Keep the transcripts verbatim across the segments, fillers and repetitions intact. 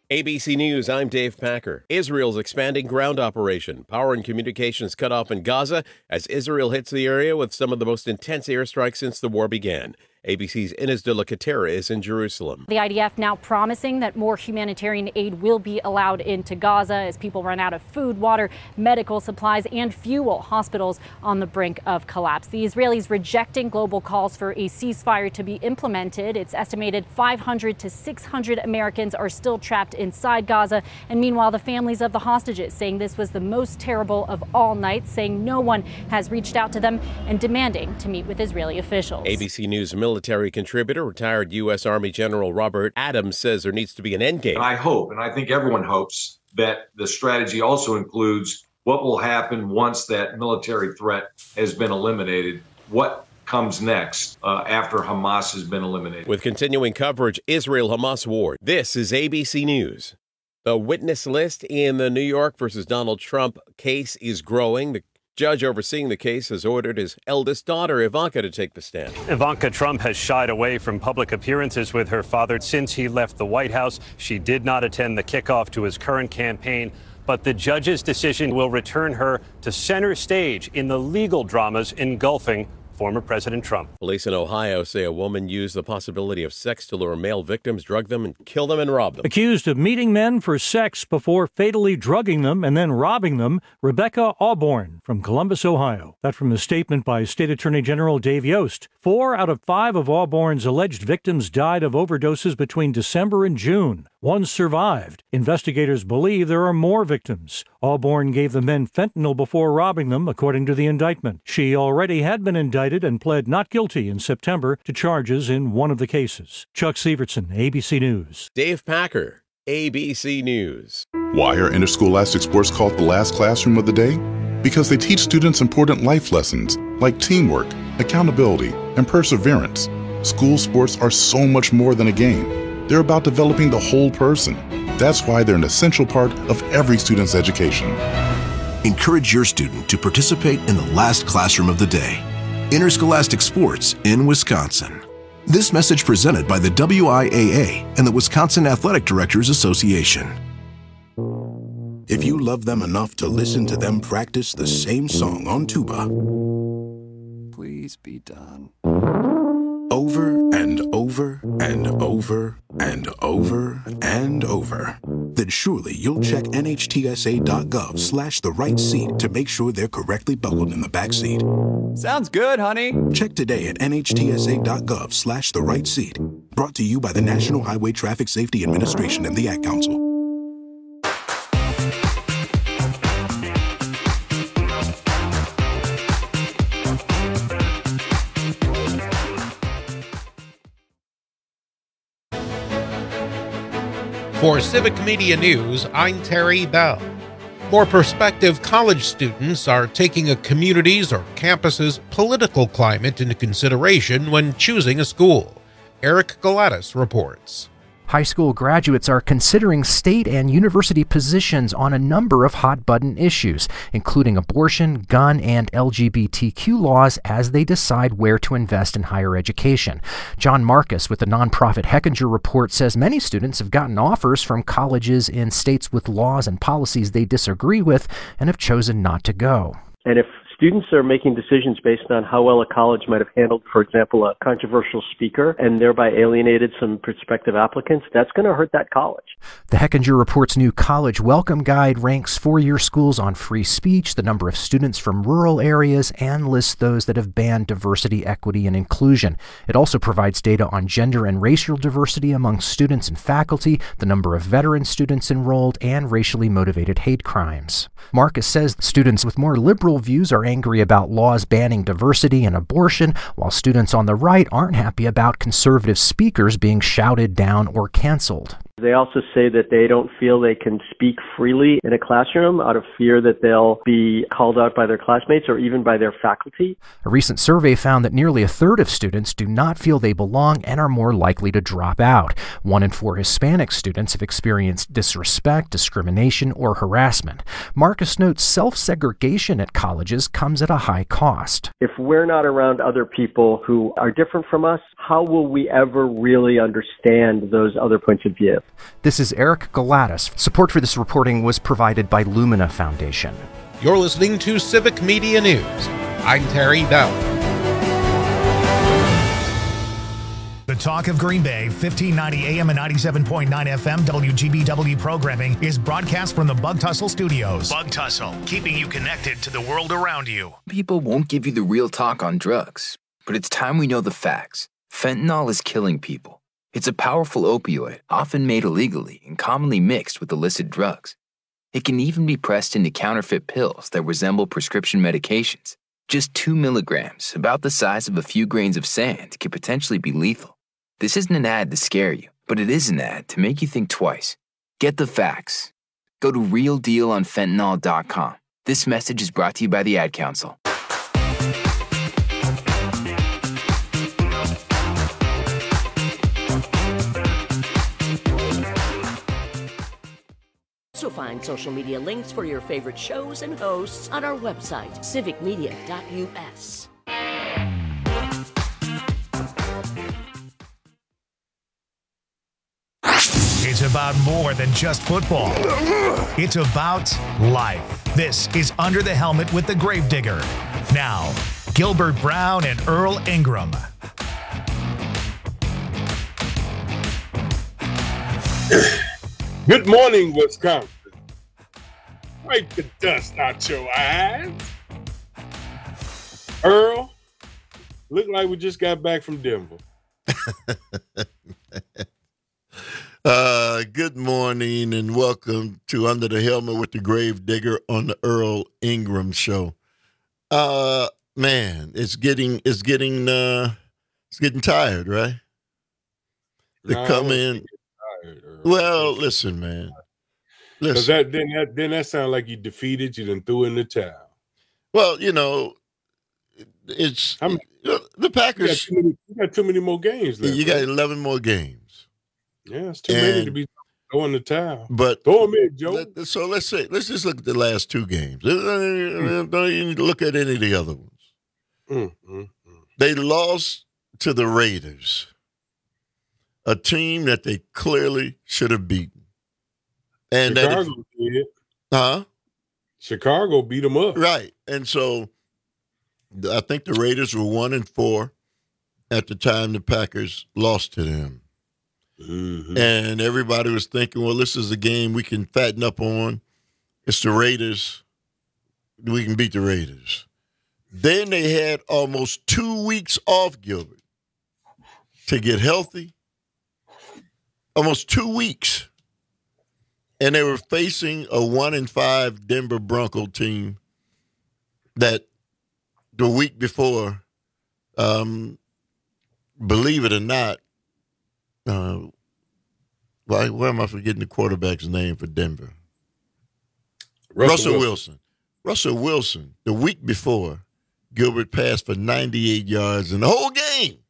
A B C News, I'm Dave Packer. Israel's expanding ground operation. Power and communications cut off in Gaza as Israel hits the area with some of the most intense airstrikes since the war began. A B C's Ines de la Catera is in Jerusalem. The I D F now promising that more humanitarian aid will be allowed into Gaza as people run out of food, water, medical supplies, and fuel. Hospitals on the brink of collapse. The Israelis rejecting global calls for a ceasefire to be implemented. It's estimated five hundred to six hundred Americans are still trapped inside Gaza. And meanwhile, the families of the hostages saying this was the most terrible of all nights, saying no one has reached out to them and demanding to meet with Israeli officials. A B C News military contributor, retired U S. Army General Robert Adams says there needs to be an endgame. And I hope, and I think everyone hopes, that the strategy also includes what will happen once that military threat has been eliminated. What comes next uh, after Hamas has been eliminated? With continuing coverage, Israel-Hamas war. This is A B C News. The witness list in the New York versus Donald Trump case is growing. The judge overseeing the case has ordered his eldest daughter, Ivanka, to take the stand. Ivanka Trump has shied away from public appearances with her father since he left the White House. She did not attend the kickoff to his current campaign, but the judge's decision will return her to center stage in the legal dramas engulfing former President Trump. Police in Ohio say a woman used the possibility of sex to lure male victims, drug them, and kill them and rob them. Accused of meeting men for sex before fatally drugging them and then robbing them, Rebecca Auburn from Columbus, Ohio. That from a statement by State Attorney General Dave Yost. Four out of five of Auburn's alleged victims died of overdoses between December and June. One survived. Investigators believe there are more victims. Auburn gave the men fentanyl before robbing them, according to the indictment. She already had been indicted and pled not guilty in September to charges in one of the cases. Chuck Sievertson, A B C News. Dave Packer, A B C News. Why are interscholastic sports called the last classroom of the day? Because they teach students important life lessons like teamwork, accountability, and perseverance. School sports are so much more than a game. They're about developing the whole person. That's why they're an essential part of every student's education. Encourage your student to participate in the last classroom of the day. Interscholastic sports in Wisconsin. This message presented by the W I A A and the Wisconsin Athletic Directors Association. If you love them enough to listen to them practice the same song on tuba, please be done. Over and over and over and over and over, then surely you'll check N H T S A dot gov slash the right seat to make sure they're correctly buckled in the back seat. Sounds good, honey. Check today at N H T S A dot gov slash the right seat. Brought to you by the National Highway Traffic Safety Administration and the Ad Council. For Civic Media News, I'm Terry Bell. More prospective college students are taking a community's or campus's political climate into consideration when choosing a school. Eric Galatis reports. High school graduates are considering state and university positions on a number of hot-button issues, including abortion, gun, and L G B T Q laws as they decide where to invest in higher education. John Marcus with the nonprofit Hechinger Report says many students have gotten offers from colleges in states with laws and policies they disagree with and have chosen not to go. And if students are making decisions based on how well a college might have handled, for example, a controversial speaker and thereby alienated some prospective applicants, that's going to hurt that college. The Hechinger Report's new College Welcome Guide ranks four-year schools on free speech, the number of students from rural areas, and lists those that have banned diversity, equity, and inclusion. It also provides data on gender and racial diversity among students and faculty, the number of veteran students enrolled, and racially motivated hate crimes. Marcus says students with more liberal views are angry about laws banning diversity and abortion, while students on the right aren't happy about conservative speakers being shouted down or canceled. They also say that they don't feel they can speak freely in a classroom out of fear that they'll be called out by their classmates or even by their faculty. A recent survey found that nearly a third of students do not feel they belong and are more likely to drop out. One in four Hispanic students have experienced disrespect, discrimination, or harassment. Marcus notes self-segregation at colleges comes at a high cost. If we're not around other people who are different from us, how will we ever really understand those other points of view? This is Eric Galatis. Support for this reporting was provided by Lumina Foundation. You're listening to Civic Media News. I'm Terry Bell. The Talk of Green Bay, fifteen ninety A M and ninety-seven point nine F M W G B W programming is broadcast from the Bug Tussle Studios. Bug Tussle, keeping you connected to the world around you. People won't give you the real talk on drugs, but it's time we know the facts. Fentanyl is killing people. It's a powerful opioid, often made illegally and commonly mixed with illicit drugs. It can even be pressed into counterfeit pills that resemble prescription medications. Just two milligrams, about the size of a few grains of sand, could potentially be lethal. This isn't an ad to scare you, but it is an ad to make you think twice. Get the facts. Go to real deal on fentanyl dot com. This message is brought to you by the Ad Council. Also find social media links for your favorite shows and hosts on our website, civic media dot U S. It's about more than just football. It's about life. This is Under the Helmet with the Gravedigger. Now, Gilbert Brown and Earl Ingram. Good morning, Wisconsin. Wipe the dust out your eyes. Earl, look like we just got back from Denver. uh, good morning and welcome to Under the Helmet with the Gravedigger on the Earl Ingram Show. Uh, man, it's getting it's getting uh, it's getting tired, right? To No, come in. Well, listen, man. Because Listen. that then that then that sounds like you defeated, you done threw in the towel. Well, you know, it's I'm, the Packers. You got, too many, you got too many more games left. You got right? eleven more games. Yeah, it's too And- many to be throwing the towel. But Throw them in, Joe. let- so let's say let's just look at the last two games. Don't even look at any of the other ones. Mm, mm, mm. They lost to the Raiders, a team that they clearly should have beaten. And that if- Chicago did. huh? Chicago beat them up. Right. And so I think the Raiders were one and four at the time the Packers lost to them. Mm-hmm. And everybody was thinking, well, this is a game we can fatten up on. It's the Raiders. We can beat the Raiders. Then they had almost two weeks off, Gilbert, to get healthy. Almost two weeks. And they were facing a one and five Denver Bronco team that the week before, um, believe it or not, uh, why, where am I forgetting the quarterback's name for Denver? Russell, Russell Wilson. Wilson. Russell Wilson, the week before, Gilbert passed for ninety-eight yards in the whole game.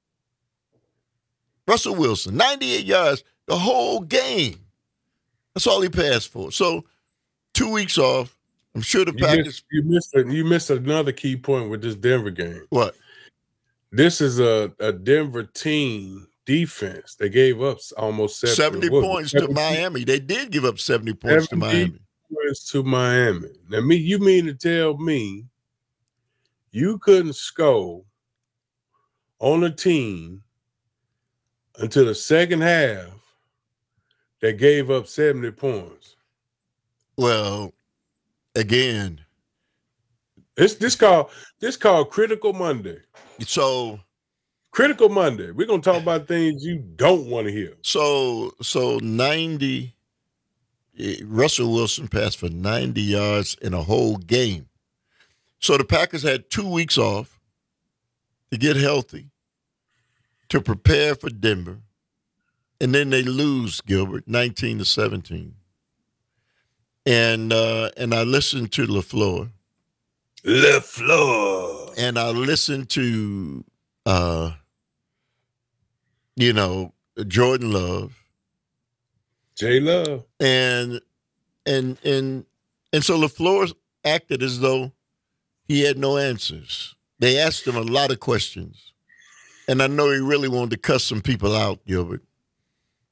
Russell Wilson, ninety-eight yards the whole game. That's all he passed for. So two weeks off. I'm sure the You Packers. missed, you missed a, you missed another key point with this Denver game. What? This is a, a Denver team defense. They gave up almost seventy, seventy what was it, points to seventy Miami. They did give up seventy points to seventy Miami. points to Miami. Now, me, you mean to tell me you couldn't score on a team until the second half that gave up seventy points? Well, again, This this called this called Critical Monday. so Critical Monday. We're gonna talk about things you don't want to hear. so so ninety. eh, Russell Wilson passed for ninety yards in a whole game. So the Packers had two weeks off to get healthy, to prepare for Denver, and then they lose, Gilbert, nineteen to seventeen. And uh, and I listened to LaFleur. LaFleur. And I listened to, uh, you know, Jordan Love. J Love. And and and and so LaFleur acted as though he had no answers. They asked him a lot of questions. And I know he really wanted to cuss some people out, Gilbert.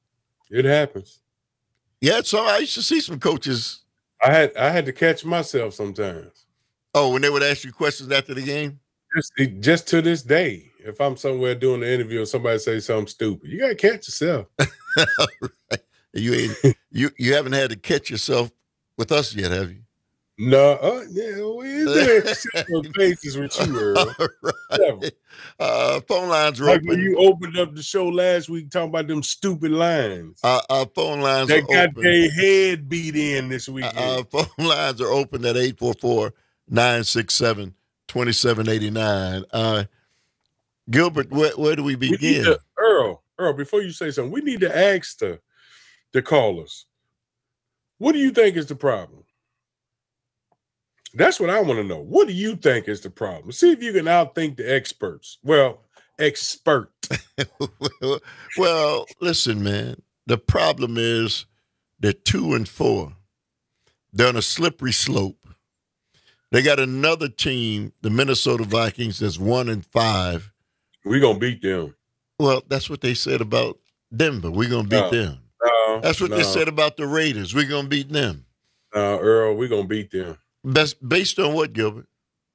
It happens. Yeah, so I used to see some coaches. I had I had to catch myself sometimes. Oh, when they would ask you questions after the game? Just, just to this day, if I'm somewhere doing the interview and somebody say something stupid, you gotta catch yourself. Right. You ain't you you haven't had to catch yourself with us yet, have you? No, uh, yeah, we're there several cases with you, Earl. Right. Uh, phone lines are like open. when you opened up the show last week talking about them stupid lines. Uh, our phone lines they are got open. their head beat in this weekend. Our phone lines are open at eight four four, nine six seven, two seven eight nine. Uh, Gilbert, where, where do we begin? We need to, Earl, Earl, before you say something, we need to ask the, the callers, what do you think is the problem? That's what I want to know. What do you think is the problem? See if you can outthink the experts. Well, expert. Well, listen, man. The problem is they're two and four. They're on a slippery slope. They got another team, the Minnesota Vikings, that's one and five. We're going to beat them. Well, that's what they said about Denver. We're going to beat No, them. No, That's what no, they said about the Raiders. We're going to beat them. No, Earl, we're going to beat them. Best, based on what, Gilbert?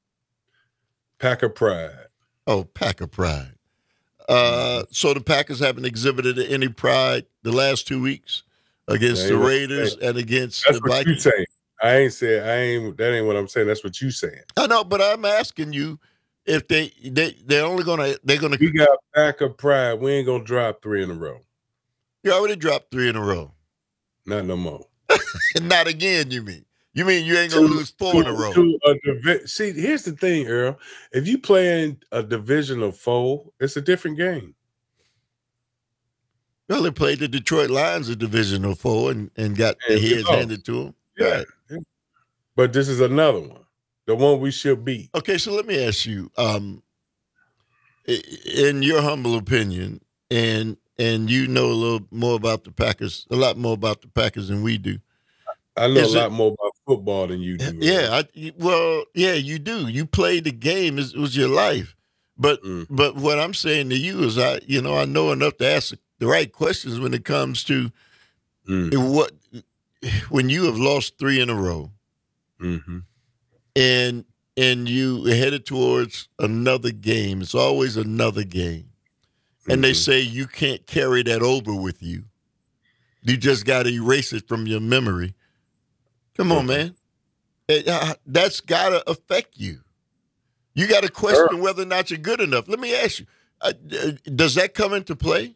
Packer pride. Oh, Packer pride. Uh, so the Packers haven't exhibited any pride the last two weeks against the Raiders and against That's the what Vikings. you saying. I ain't saying I ain't. That ain't what I'm saying. That's what you saying. I know, but I'm asking you if they they they're only gonna they're gonna. We got Packer pride. We ain't gonna drop three in a row. You already dropped three in a row. Not no more. Not again. You mean? You mean you ain't gonna To- lose four to- in a row? to a divi- See, here's the thing, Earl. If you play in a division of four, it's a different game. Well, they played the Detroit Lions of Division of Four and, and got And the we heads lost. handed to them. Yeah. But this is another one, the one we should beat. Okay, so let me ask you, um, i- in your humble opinion, and and you know a little more about the Packers, a lot more about the Packers than we do. I know Is a lot it- more about football than you do. Yeah, I, well, yeah, you do. You played the game; it was your life. But Mm. but what I'm saying to you is, I you know I know enough to ask the right questions when it comes to Mm. what when you have lost three in a row, Mm-hmm. and and you headed towards another game. It's always another game, and they Mhm. say you can't carry that over with you. You just got to erase it from your memory. Come on, Mhm. man. It, uh, that's got to affect you. You got to question whether or not you're good enough. Let me ask you, uh, d- does that come into play?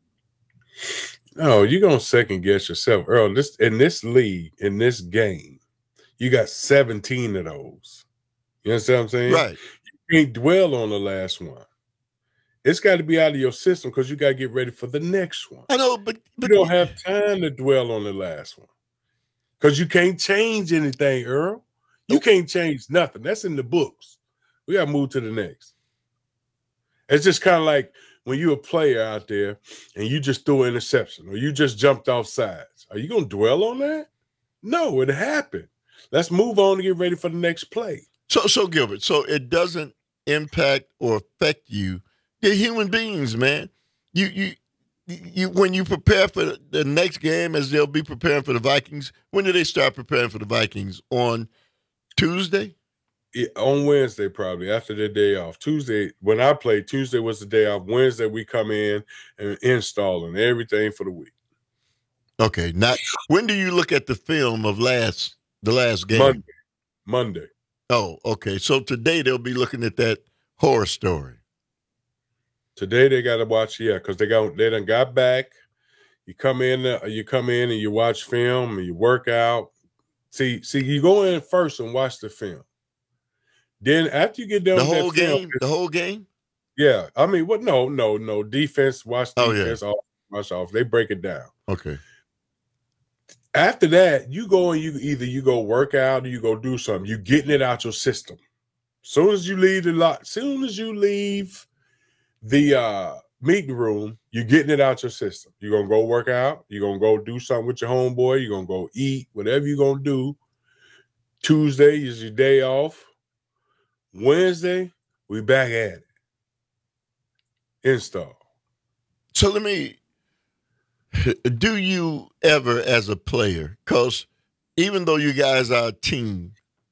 No, you're gonna second guess yourself, Earl. This in this league, in this game, you got seventeen of those. You understand what I'm saying? Right. You can't dwell on the last one. It's got to be out of your system because you got to get ready for the next one. I know, but, but You don't have time to dwell on the last one because you can't change anything, Earl. You can't change nothing. That's in the books. We got to move to the next. It's just kind of like when you're a player out there and you just threw an interception or you just jumped off sides. Are you going to dwell on that? No, it happened. Let's move on to get ready for the next play. So, so Gilbert, so it doesn't impact or affect you. They're human beings, man. You, you, you. When you prepare for the next game, as they'll be preparing for the Vikings. When do they start preparing for the Vikings? On Tuesday? Yeah, on Wednesday, probably after their day off. Tuesday, when I played, Tuesday was the day off. Wednesday, we come in and installing everything for the week. Okay. Not when do you look at the film of last the last game? Monday. Monday. Oh, okay. So today they'll be looking at that horror story. Today they got to watch, yeah, because they got they done got back. You come in, uh, you come in and you watch film and you work out. See, see, you go in first and watch the film. Then after you get done The with whole that film, game. The whole game. yeah. I mean, what? No, no, no. Defense, watch Oh, yeah. defense, off, watch off. They break it down. Okay. After that, you go and you either you go work out or you go do something. You getting it out your system. Soon as you leave the lot, soon as you leave the uh, meeting room, you're getting it out your system. You're gonna go work out. You're gonna go do something with your homeboy. You're gonna go eat. Whatever you're gonna do. Tuesday is your day off. Wednesday, we back at it. Install. So let me do you ever as a player, because even though you guys are a team,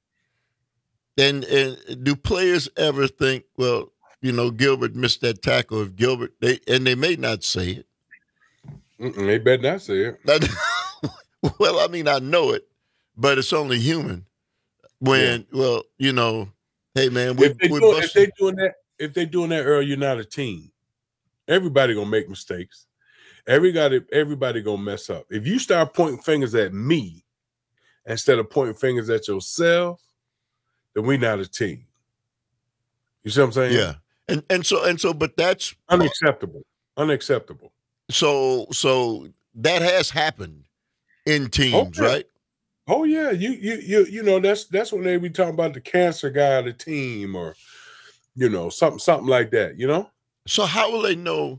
and, and do players ever think, well, you know, Gilbert missed that tackle. If Gilbert, they and they may not say it. Mm-mm, they better not say it. Well, I mean, I know it, but it's only human. When, yeah. well, you know, hey man, we, if they we doing, if they doing that, if they doing that early, you're not a team. Everybody gonna make mistakes. Everybody, everybody gonna mess up. If you start pointing fingers at me instead of pointing fingers at yourself, then we not a team. You see what I'm saying? Yeah. And and so and so, but that's unacceptable. Unacceptable. So so that has happened in teams, okay. right? Oh yeah. You you you you know, that's that's when they be talking about the cancer guy of the team, or you know, something something like that, you know? So how will they know?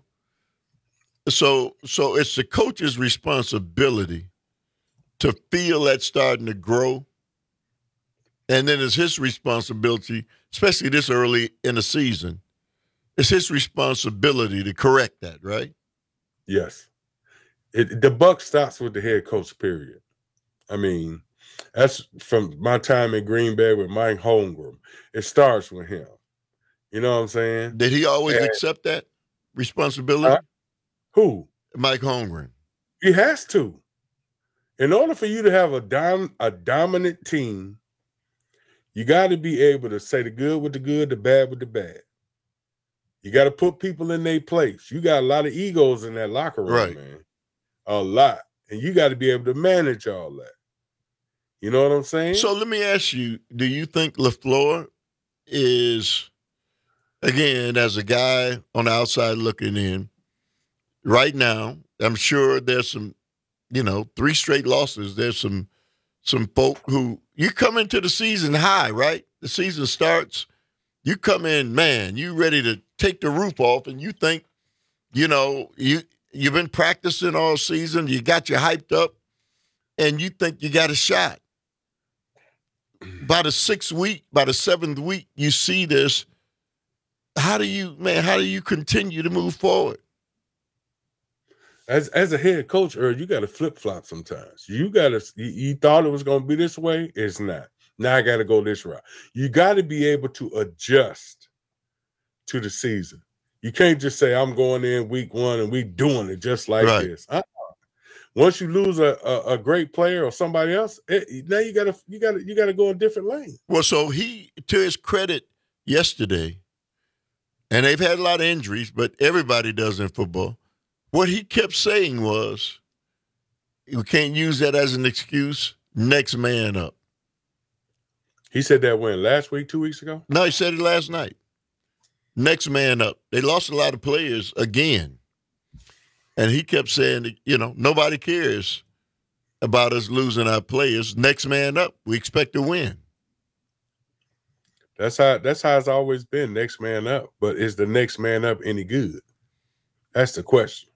So so it's the coach's responsibility to feel that starting to grow. And then it's his responsibility, especially this early in the season, it's his responsibility to correct that, right? Yes. It, the buck stops with the head coach, period. I mean, that's from my time in Green Bay with Mike Holmgren. It starts with him. You know what I'm saying? Did he always and, accept that responsibility? Uh, who? Mike Holmgren. He has to. In order for you to have a dom- a dominant team, you got to be able to say the good with the good, the bad with the bad. You got to put people in their place. You got a lot of egos in that locker room, right. man. A lot. And you got to be able to manage all that. You know what I'm saying? So let me ask you, do you think LaFleur is, again, as a guy on the outside looking in, right now, I'm sure there's some, you know, three straight losses. There's some some folk who, you come into the season high, right? The season starts, you come in, man, you ready to take the roof off, and you think, you know, you, you've been practicing all season, you got you hyped up, and you think you got a shot. By the sixth week, by the seventh week, you see this. How do you, man, how do you continue to move forward? As as a head coach, Earl, you got to flip-flop sometimes. You got to, you, you thought it was going to be this way. It's not. Now I got to go this route. You got to be able to adjust to the season. You can't just say, I'm going in week one and we doing it just like right. this. Uh-uh. Once you lose a, a, a great player or somebody else, it, now you got to you got to you got to go a different lane. Well, so he, to his credit, yesterday, and they've had a lot of injuries, but everybody does in football. What he kept saying was, we can't use that as an excuse. Next man up. He said that when? Last week, two weeks ago? No, he said it last night. Next man up. They lost a lot of players again. And he kept saying, you know, nobody cares about us losing our players. Next man up. We expect to win. That's how that's how it's always been, next man up. But is the next man up any good? That's the question.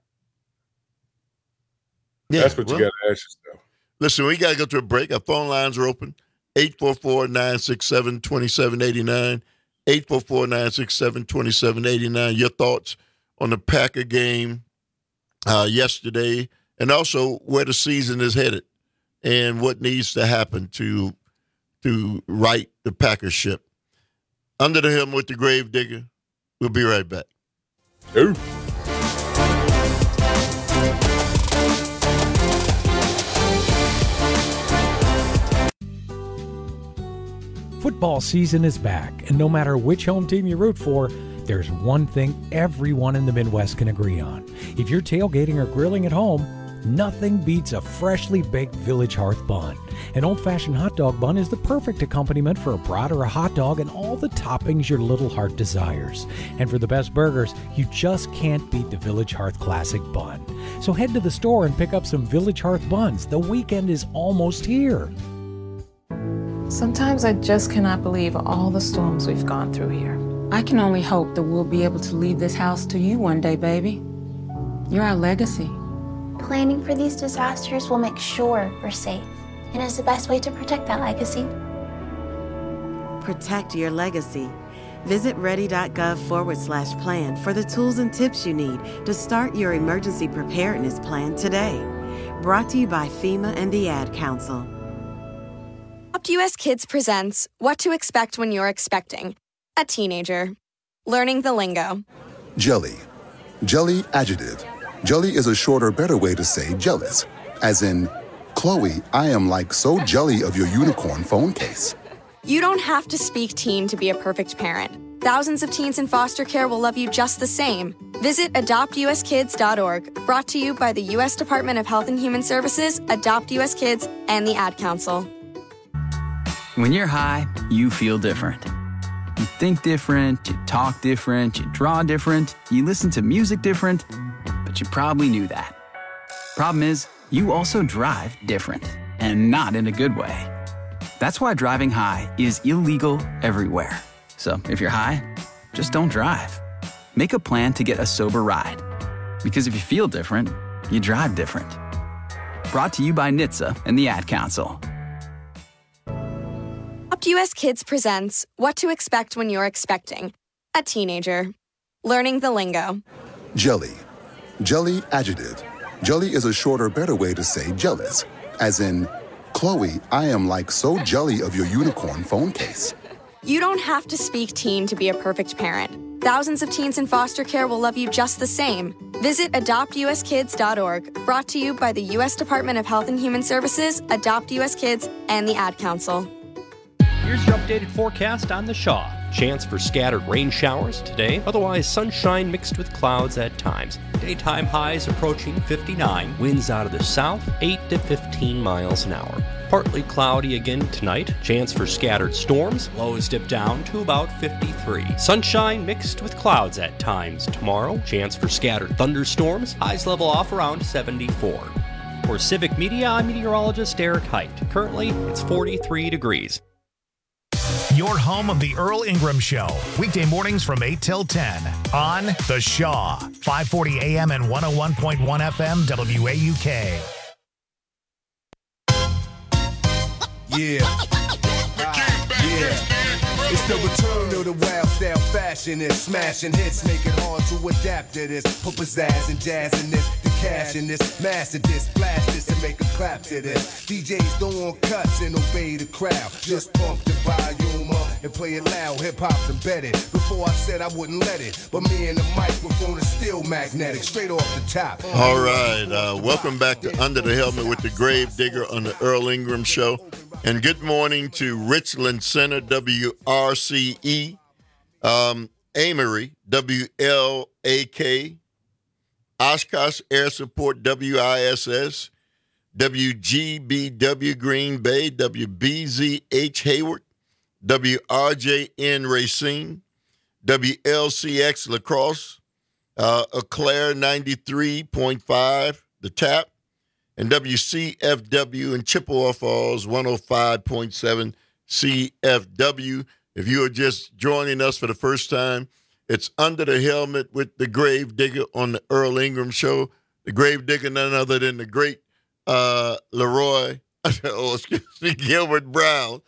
Yeah, That's what well, you got to ask yourself. Listen, we got to go to a break. Our phone lines are open. eight four four, nine six seven, two seven eight nine. eight four four, nine six seven, two seven eight nine. Your thoughts on the Packer game uh, yesterday, and also where the season is headed and what needs to happen to to right the Packer ship. Under the Helm with the Grave Digger. We'll be right back. Ooh. Football season is back, and no matter which home team you root for, there's one thing everyone in the Midwest can agree on. If you're tailgating or grilling at home, nothing beats a freshly baked Village Hearth bun. An old-fashioned hot dog bun is the perfect accompaniment for a brat or a hot dog and all the toppings your little heart desires. And for the best burgers, you just can't beat the Village Hearth Classic bun. So head to the store and pick up some Village Hearth buns. The weekend is almost here. Sometimes I just cannot believe all the storms we've gone through here. I can only hope that we'll be able to leave this house to you one day, baby. You're our legacy. Planning for these disasters will make sure we're safe, and is the best way to protect that legacy. Protect your legacy. Visit ready.gov forward slash plan for the tools and tips you need to start your emergency preparedness plan today. Brought to you by FEMA and the Ad Council. Adopt U S Kids presents What to Expect When You're Expecting a Teenager. Learning the lingo. Jelly. Jelly adjective. Jelly is a shorter, better way to say jealous. As in, Chloe, I am like so jelly of your unicorn phone case. You don't have to speak teen to be a perfect parent. Thousands of teens in foster care will love you just the same. Visit adopt u s kids dot org, brought to you by the U S Department of Health and Human Services, Adopt U S Kids, and the Ad Council. When you're high, you feel different. You think different, you talk different, you draw different, you listen to music different, but you probably knew that. Problem is, you also drive different, and not in a good way. That's why driving high is illegal everywhere. So if you're high, just don't drive. Make a plan to get a sober ride. Because if you feel different, you drive different. Brought to you by N H T S A and the Ad Council. Adopt U S Kids presents What to Expect When You're Expecting a Teenager. Learning the lingo. Jelly. Jelly adjective. Jelly is a shorter, better way to say jealous. As in, Chloe, I am like so jelly of your unicorn phone case. You don't have to speak teen to be a perfect parent. Thousands of teens in foster care will love you just the same. Visit adopt u s kids dot org, brought to you by the U S Department of Health and Human Services, Adopt U S Kids, and the Ad Council. Here's your updated forecast on the Shaw. Chance for scattered rain showers today, otherwise sunshine mixed with clouds at times. Daytime highs approaching fifty-nine, winds out of the south, eight to fifteen miles an hour. Partly cloudy again tonight, chance for scattered storms, lows dip down to about fifty-three. Sunshine mixed with clouds at times tomorrow, chance for scattered thunderstorms, highs level off around seventy-four. For Civic Media, I'm meteorologist Eric Height. Currently, it's forty-three degrees. Your home of the Earl Ingram Show. Weekday mornings from eight till ten on The Shaw. five forty A M and one oh one point one F M W A U K. Yeah. Yeah. It's the return of the wild style fashionist. Smashing hits, make it hard to adapt to this. Put pizzazz and jazz in this. The cash in this. Master this. Blast this and make a clap to this. D Js don't want cuts and obey the crowd. Just pump the volume up and play it loud. Hip hop's embedded. Before I said I wouldn't let it. But me and the microphone is still magnetic. Straight off the top. All right. Uh, welcome back to Under the Helmet with the Grave Digger on the Earl Ingram Show. And good morning to Richland Center, W R C E, um, Amory, W L A K, Oshkosh Air Support, W I S S, W G B W Green Bay, W B Z H Hayward, W R J N Racine, W L C X La Crosse, uh, Eau Claire ninety-three point five, The Tap, and W C F W in Chippewa Falls, one oh five point seven C F W. If you are just joining us for the first time, it's Under the Helmet with the Grave Digger on the Earl Ingram Show. The Grave Digger, none other than the great uh, Leroy, oh, excuse me, Gilbert Brown.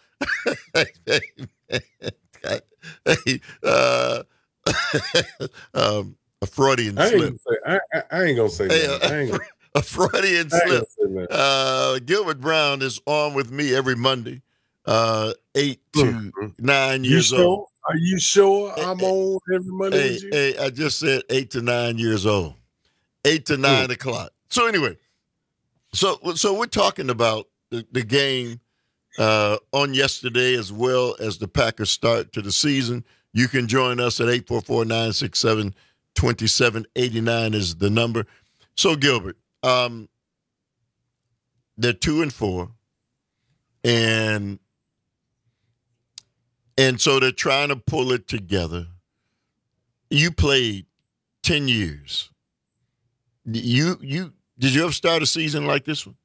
uh, um, a Freudian I slip. Ain't say, I, I, I ain't gonna say Hey, that. uh, I ain't gonna, A Freudian I ain't slip. gonna say that. Uh, Gilbert Brown is on with me every Monday, uh, eight to Mm-hmm. nine You years sure? old. Are you sure I'm on every Monday Hey, with you? hey, I just said eight to nine years old, eight to nine Mm. o'clock. So anyway, so so we're talking about the, the game uh, on yesterday as well as the Packers' start to the season. You can join us at eight four four, nine six seven, two seven eight nine is the number. So Gilbert, um, they're two and four, and and so they're trying to pull it together. You played ten years. You you did you ever start a season like this one?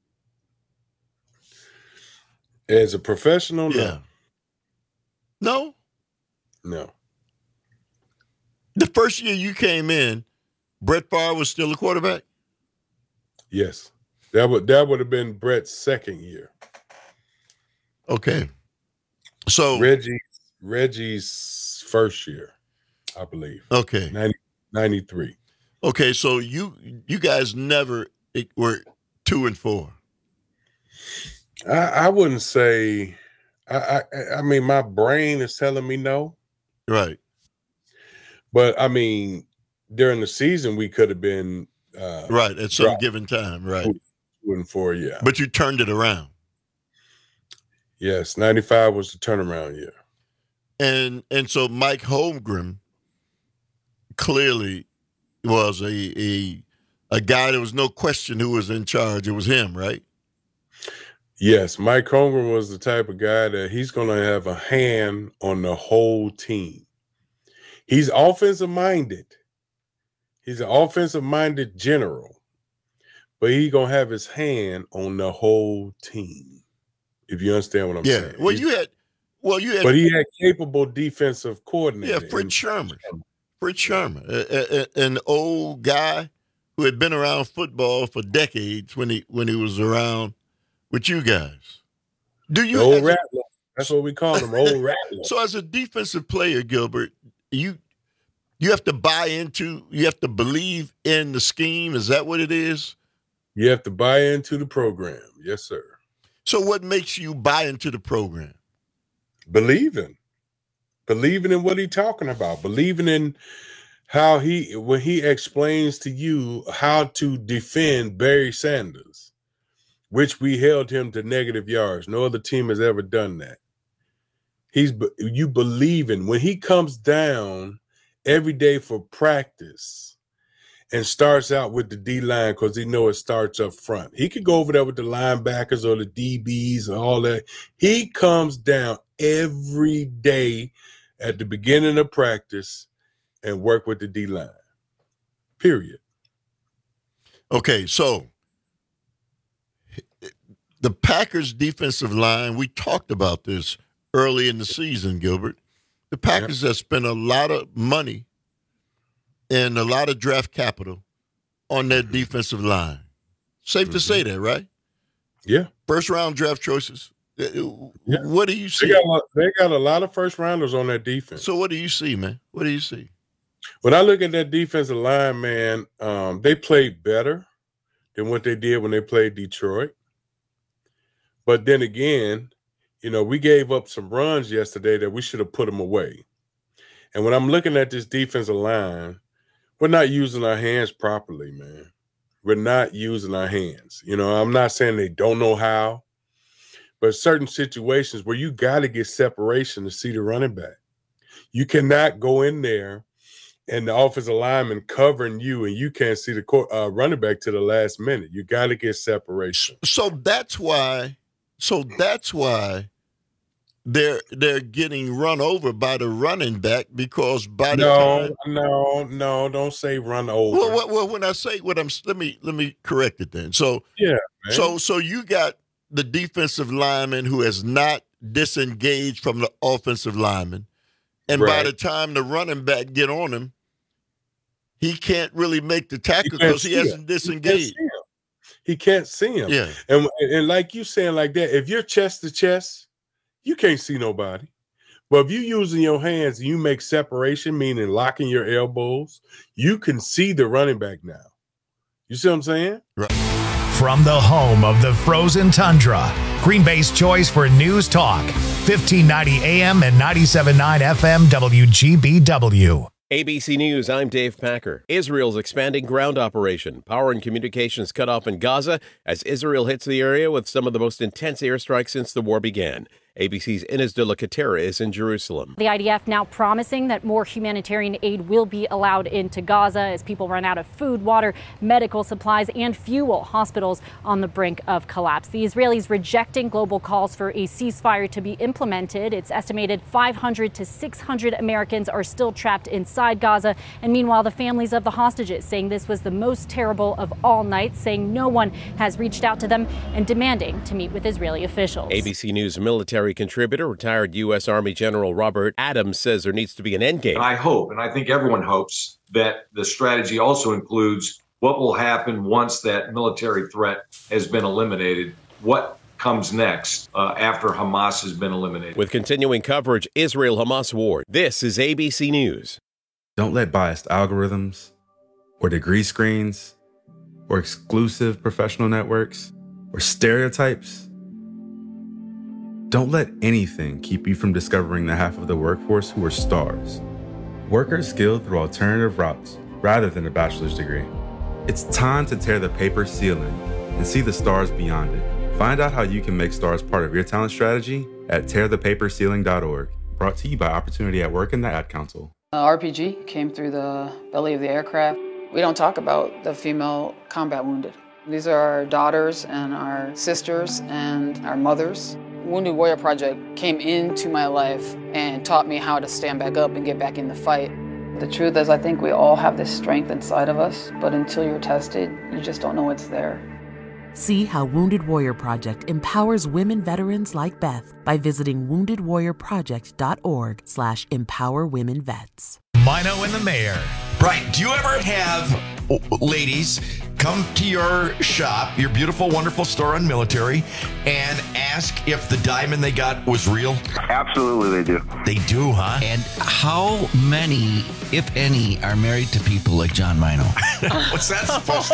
As a professional, Yeah. No. no, no. The first year you came in, Brett Favre was still a quarterback. Yes, that would that would have been Brett's second year. Okay. So Reggie Reggie's first year, I believe. Okay. ninety, ninety-three. Okay, so you you guys never were two and four. I, I wouldn't say. I, I I mean, my brain is telling me no. Right. But I mean, during the season, we could have been uh, right at some given time. Right. Two and four, yeah. But you turned it around. Yes, ninety-five was the turnaround year. And and so Mike Holmgren clearly was a a a guy. There was no question who was in charge. It was him, right? Yes, Mike Holmgren was the type of guy that he's going to have a hand on the whole team. He's offensive minded. He's an offensive minded general, but he's going to have his hand on the whole team. If you understand what I'm yeah. saying. Well, he's, you had, well, you had, but he had capable defensive coordinators. Yeah, Fritz Sherman. Fritz Sherman, a, a, an old guy who had been around football for decades when he when he was around with you guys. Do you the old rattler? That's what we call them, old rattler. So, as a defensive player, Gilbert, you you have to buy into, you have to believe in the scheme. Is that what it is? You have to buy into the program. Yes, sir. So, what makes you buy into the program? Believing. Believing in what he's talking about, believing in how he, when he explains to you how to defend Barry Sanders, which we held him to negative yards. No other team has ever done that. He's, you believe in, when he comes down every day for practice and starts out with the D-line because he know it starts up front. He could go over there with the linebackers or the D Bs and all that. He comes down every day at the beginning of practice and work with the D-line, period. Okay, so the Packers' defensive line, we talked about this early in the season, Gilbert. The Packers yeah. have spent a lot of money and a lot of draft capital on their defensive line. Safe mm-hmm. to say that, right? Yeah. First-round draft choices. Yeah. What do you see? They got, a, they got a lot of first rounders on that defense. So what do you see, man? What do you see? When I look at that defensive line, man, um, they played better than what they did when they played Detroit. But then again, you know, we gave up some runs yesterday that we should have put them away. And when I'm looking at this defensive line, we're not using our hands properly, man. We're not using our hands. You know, I'm not saying they don't know how. But certain situations where you got to get separation to see the running back. You cannot go in there and the offensive lineman covering you and you can't see the uh, running back to the last minute. You got to get separation. So that's why. So that's why they're they're getting run over by the running back because by the no, time. No, no, don't say run over. Well, well, well, when I say what I'm, let me let me correct it then. So yeah, man. so so you got the defensive lineman who has not disengaged from the offensive lineman. And right. by the time the running back get on him, he can't really make the tackle because he, he hasn't disengaged. He can't see him. Yeah. And, and like you saying like that, if you're chest to chest, you can't see nobody. But if you're using your hands and you make separation, meaning locking your elbows, you can see the running back now. You see what I'm saying? Right. From the home of the frozen tundra, Green Bay's choice for news talk, fifteen ninety A M and ninety-seven point nine F M W G B W. A B C News, I'm Dave Packer. Israel's expanding ground operation. Power and communications cut off in Gaza as Israel hits the area with some of the most intense airstrikes since the war began. A B C's Ines de la Catera is in Jerusalem. The I D F now promising that more humanitarian aid will be allowed into Gaza as people run out of food, water, medical supplies, and fuel. Hospitals on the brink of collapse. The Israelis rejecting global calls for a ceasefire to be implemented. It's estimated five hundred to six hundred Americans are still trapped inside Gaza. And meanwhile, the families of the hostages saying this was the most terrible of all nights, saying no one has reached out to them and demanding to meet with Israeli officials. A B C News military contributor, retired U S Army General Robert Adams says there needs to be an endgame. I hope, and I think everyone hopes, that the strategy also includes what will happen once that military threat has been eliminated. What comes next uh, after Hamas has been eliminated. With continuing coverage, Israel-Hamas war, this is A B C News. Don't let biased algorithms or degree screens or exclusive professional networks or stereotypes, don't let anything keep you from discovering the half of the workforce who are stars. Workers skilled through alternative routes rather than a bachelor's degree. It's time to tear the paper ceiling and see the stars beyond it. Find out how you can make stars part of your talent strategy at tear the paper ceiling dot org. Brought to you by Opportunity at Work and the Ad Council. Uh, R P G came through the belly of the aircraft. We don't talk about the female combat wounded. These are our daughters and our sisters and our mothers. Wounded Warrior Project came into my life and taught me how to stand back up and get back in the fight. The truth is, I think we all have this strength inside of us, but until you're tested, you just don't know it's there. See how Wounded Warrior Project empowers women veterans like Beth by visiting wounded warrior project dot org slash empower women vets. Mino and the Mayor. Right. Do you ever have ladies come to your shop, your beautiful, wonderful store on Military, and ask if the diamond they got was real? Absolutely, they do. They do, huh? And how many, if any, are married to people like John Mino? What's that supposed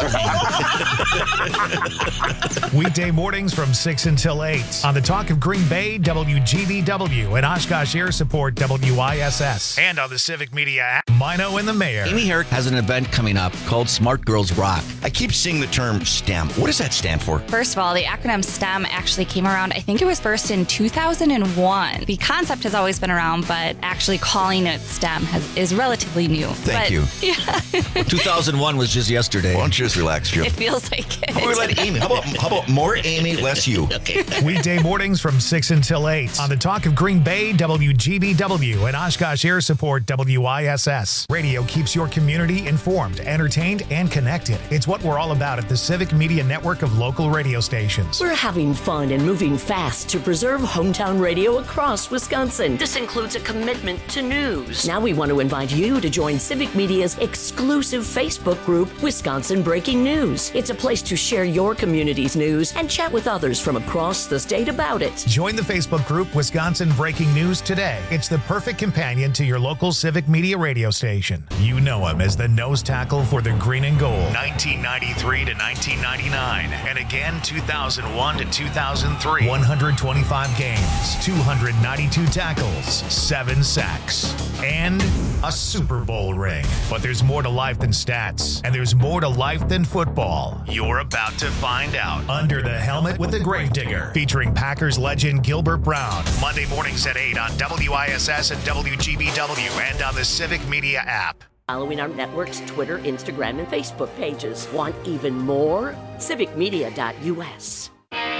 to mean? Weekday mornings from six until eight on the Talk of Green Bay, W G B W, and Oshkosh Air Support, W I S S, and on the Civic Media app, Mino and the Mayor. Amy Herrick has an event coming up called Smart Girls Rock. I keep seeing the term STEM. What does that stand for? First of all, the acronym STEM actually came around, I think it was first in two thousand one. The concept has always been around, but actually calling it STEM has, is relatively new. Thank but, you. Yeah. two thousand one was just yesterday. Why don't you just relax, Jim? It feels like it. How about we let Amy? How about, how about more Amy, less you? Okay. Weekday mornings from six until eight on the Talk of Green Bay, W G B W, and Oshkosh Air Support, W I S S. Radio keeps your community informed, entertained, and connected. It's what we're all about at the Civic Media network of local radio stations. We're having fun and moving fast to preserve hometown radio across Wisconsin. This includes a commitment to news. Now we want to invite you to join Civic Media's exclusive Facebook group, Wisconsin Breaking News. It's a place to share your community's news and chat with others from across the state about it. Join the Facebook group Wisconsin Breaking News today. It's the perfect companion to your local Civic Media radio station. You know him as the nose tackle for the green and gold. nineteen ninety-three to nineteen ninety-nine, and again two thousand one to two thousand three. one hundred twenty-five games, two hundred ninety-two tackles, seven sacks, and a Super Bowl ring. But there's more to life than stats, and there's more to life than football. You're about to find out. Under the Helmet with the Gravedigger, featuring Packers legend Gilbert Brown. Monday mornings at eight on W I S S and W G B W, and on the Civic Media app. Following our network's Twitter, Instagram, and Facebook pages. Want even more? civic media dot U S.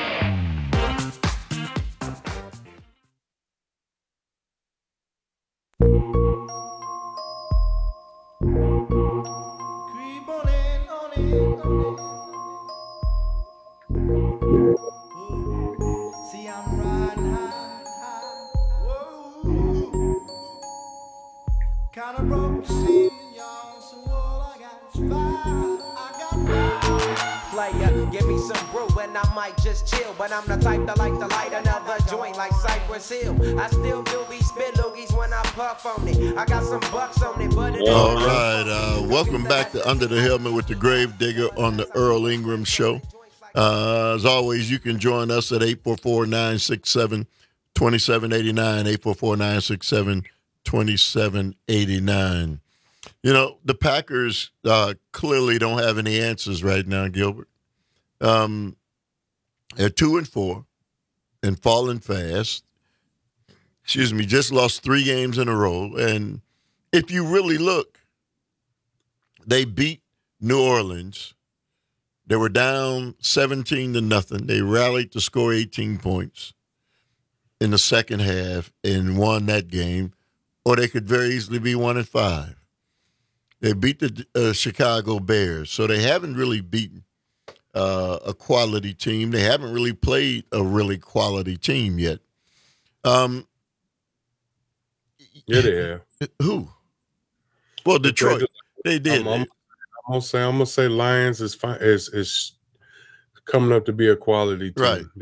Kinda broke the scene, y'all, so all I got is five. I got five. Player, give me some brew and I might just chill. But I'm the type that like to light another joint like Cypress Hill. I still do be spit loogies when I puff on it. I got some bucks on it, but it All right, uh, welcome back to Under the Helmet with the Gravedigger on the Earl Ingram Show. Uh, as always, you can join us at eight four four, nine six seven, two seven eight nine, eight four four, nine six seven, two seven eight nine. You know, the Packers uh, clearly don't have any answers right now, Gilbert. Um, they're two and four and falling fast. Excuse me, just lost three games in a row. And if you really look, they beat New Orleans. They were down seventeen to nothing. They rallied to score eighteen points in the second half and won that game. Or they could very easily be one and five. They beat the uh, Chicago Bears, so they haven't really beaten uh, a quality team. They haven't really played a really quality team yet. Um, yeah, they have. Who? Well, Detroit. They did. I'm, I'm, I'm gonna say I'm gonna say Lions is fine. Is is coming up to be a quality team. Right. They got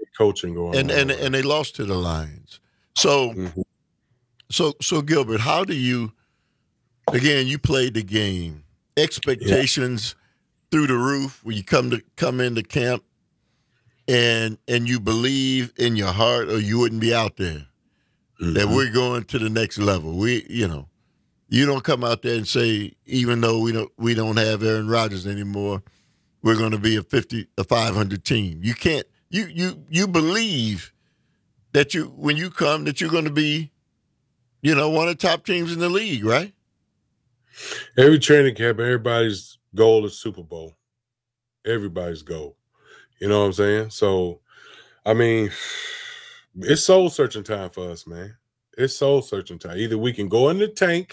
coaching going and on. and and they lost to the Lions. So, mm-hmm. so so Gilbert, how do you? Again, you played the game. Expectations yeah. through the roof when you come to come into camp, and and you believe in your heart, or you wouldn't be out there. Mm-hmm. That we're going to the next level. We, you know, you don't come out there and say, even though we don't we don't have Aaron Rodgers anymore, we're going to be a fifty, a five hundred team. You can't. You you you believe that you when you come that you're going to be, you know, one of the top teams in the league, right? Every training camp, everybody's goal is Super Bowl. Everybody's goal. You know what I'm saying? So, I mean, it's soul searching time for us, man. It's soul searching time. Either we can go in the tank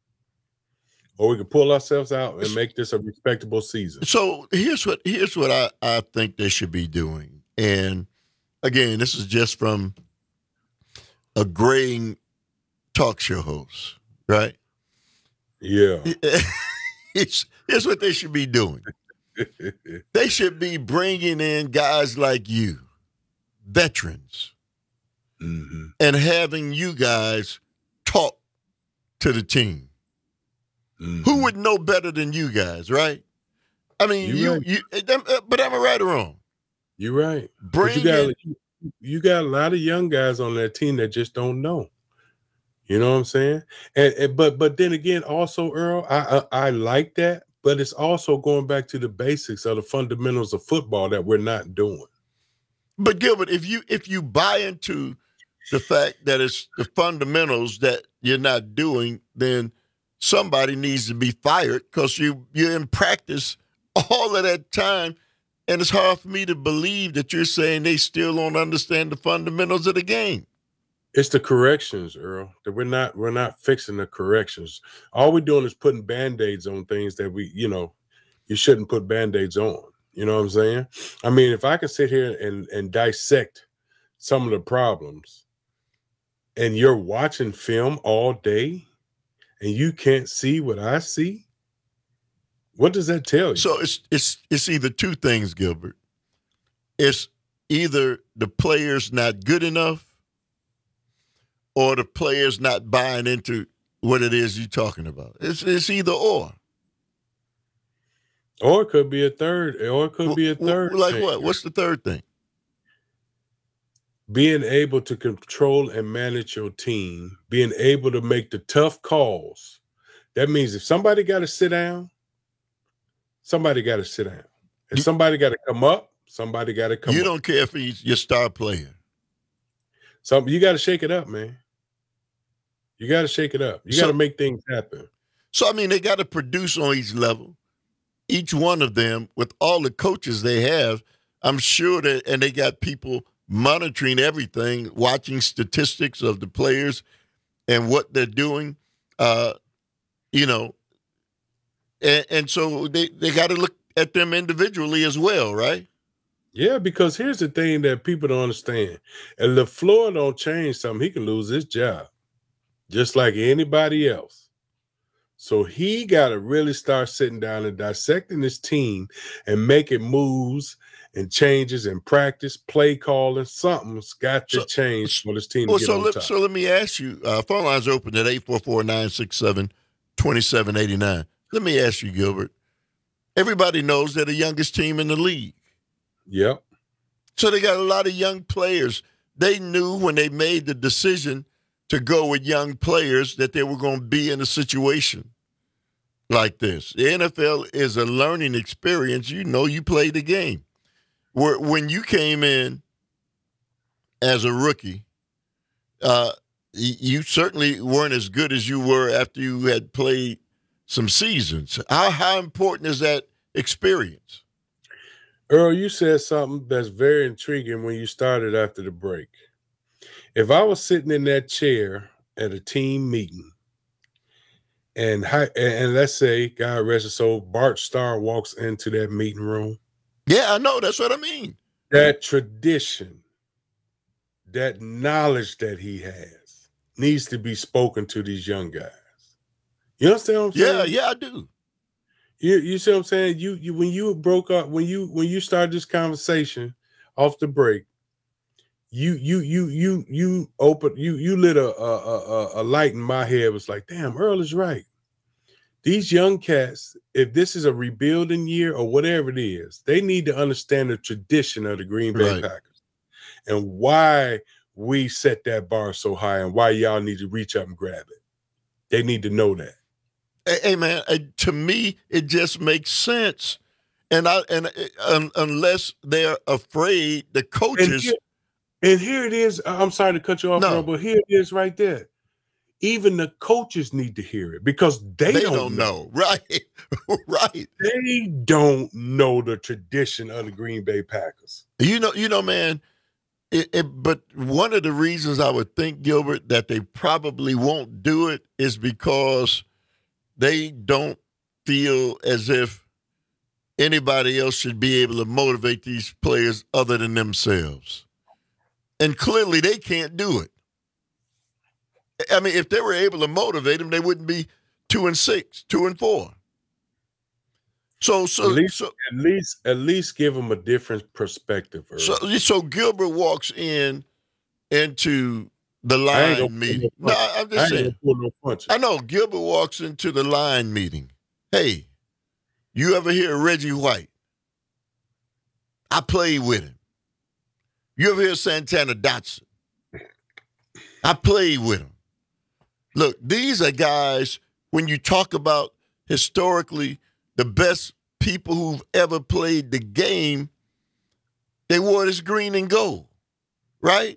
or we can pull ourselves out and make this a respectable season. So here's what here's what I, I think they should be doing. And again, this is just from a graying talk show host, right? Yeah. It's, here's what they should be doing. They should be bringing in guys like you, veterans, mm-hmm. and having you guys talk to the team. Mm-hmm. Who would know better than you guys, right? I mean, you, you, right. you but am I right or wrong? You're right. Bring you got, in, you got a lot of young guys on that team that just don't know. You know what I'm saying? And, and but but then again, also, Earl, I, I I like that, but it's also going back to the basics of the fundamentals of football that we're not doing. But Gilbert, if you if you buy into the fact that it's the fundamentals that you're not doing, then somebody needs to be fired because you you're in practice all of that time, and it's hard for me to believe that you're saying they still don't understand the fundamentals of the game. It's the corrections, Earl. That we're not we're not fixing the corrections. All we're doing is putting Band-Aids on things that we, you know, you shouldn't put Band-Aids on. You know what I'm saying? I mean, if I can sit here and, and dissect some of the problems and you're watching film all day and you can't see what I see, what does that tell you? So it's it's it's either two things, Gilbert. It's either the player's not good enough or the player's not buying into what it is you're talking about. It's it's either or. Or it could be a third. Or it could be a third. Like thing. what? What's the third thing? Being able to control and manage your team. Being able to make the tough calls. That means if somebody got to sit down, somebody got to sit down. If you, somebody got to come up, somebody got to come you up. You don't care if he's your star player. So you got to shake it up, man. You got to shake it up. You got to so, make things happen. So, I mean, they got to produce on each level. Each one of them, with all the coaches they have, I'm sure that, and they got people monitoring everything, watching statistics of the players and what they're doing, uh, you know, and, and so they, they got to look at them individually as well, right? Yeah, because here's the thing that people don't understand. If LaFleur don't change something, he can lose his job, just like anybody else. So he got to really start sitting down and dissecting his team and making moves and changes in practice, play calling. Something's got to so, change for this team well, to get so on let, top. So let me ask you, uh, phone lines open at eight four four, nine six seven, two seven eight nine. Let me ask you, Gilbert. Everybody knows they're the youngest team in the league. Yep. So they got a lot of young players. They knew when they made the decision to go with young players that they were going to be in a situation like this. The N F L is a learning experience. You know, you played the game. Where when you came in as a rookie, uh, you certainly weren't as good as you were after you had played some seasons. How how important is that experience? Earl, you said something that's very intriguing when you started after the break. If I was sitting in that chair at a team meeting, and and let's say, God rest his soul, Bart Starr walks into that meeting room. Yeah, I know. That's what I mean. That tradition, that knowledge that he has needs to be spoken to these young guys. You understand what I'm saying? Yeah, yeah, I do. You you see what I'm saying? You you when you broke up, when you when you started this conversation off the break, you you you you you open you you lit a a, a a light in my head. It was like, damn, Earl is right. These young cats, if this is a rebuilding year or whatever it is, they need to understand the tradition of the Green Bay Right. Packers and why we set that bar so high and why y'all need to reach up and grab it. They need to know that. Hey, hey, man, uh, to me, it just makes sense. And I and uh, un, unless they're afraid, the And coaches. here, and here it is. I'm sorry to cut you off, No. Earl, but here it is right there. Even the coaches need to hear it because they, They don't, don't know. Right. Right. They don't know the tradition of the Green Bay Packers. You know, you know, man. It, it, but one of the reasons I would think, Gilbert, that they probably won't do it is because they don't feel as if anybody else should be able to motivate these players other than themselves. And clearly they can't do it. I mean, if they were able to motivate them, they wouldn't be two and six, two and four. So, so, at least, so, at least, at least give them a different perspective. Earl. so, so Gilbert walks in into the I ain't gonna line pull meeting. no No, punches. I'm I just ain't saying. gonna pull no punches. I know Gilbert walks into the line meeting. Hey, you ever hear of Reggie White? I played with him. You ever hear of Santana Dotson? I played with him. Look, these are guys, when you talk about historically the best people who've ever played the game, they wore this green and gold, right?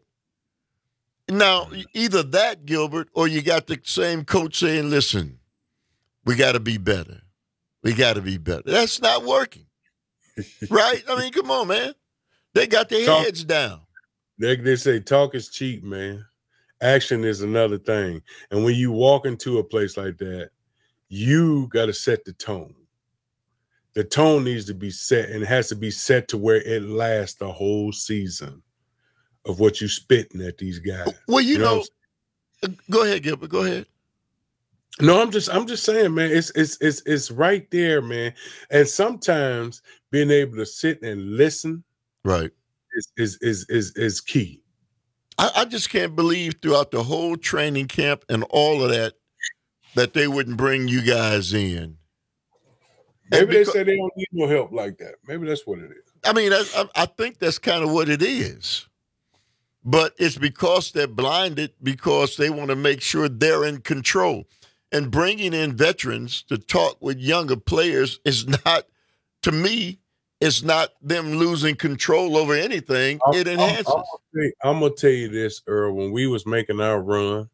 Now, either that, Gilbert, or you got the same coach saying, listen, we got to be better. We got to be better. That's not working, right? I mean, come on, man. They got their Talk- heads down. They, they say talk is cheap, man. Action is another thing. And when you walk into a place like that, you got to set the tone. The tone needs to be set, and it has to be set to where it lasts the whole season of what you spitting at these guys. Well, you, You know know, what I'm go ahead, Gilbert. Go ahead. No, I'm just I'm just saying, man, it's it's it's it's right there, man. And sometimes being able to sit and listen Right. is is is is, is key. I, I just can't believe throughout the whole training camp and all of that, that they wouldn't bring you guys in. Maybe because- they say they don't need no help like that. Maybe that's what it is. I mean, I, I I think that's kind of what it is. But it's because they're blinded because they want to make sure they're in control. And bringing in veterans to talk with younger players is not, to me, it's not them losing control over anything. I'm- It I'm- enhances. I'm, gonna tell you- I'm gonna tell you this, Earl. When we was making our run,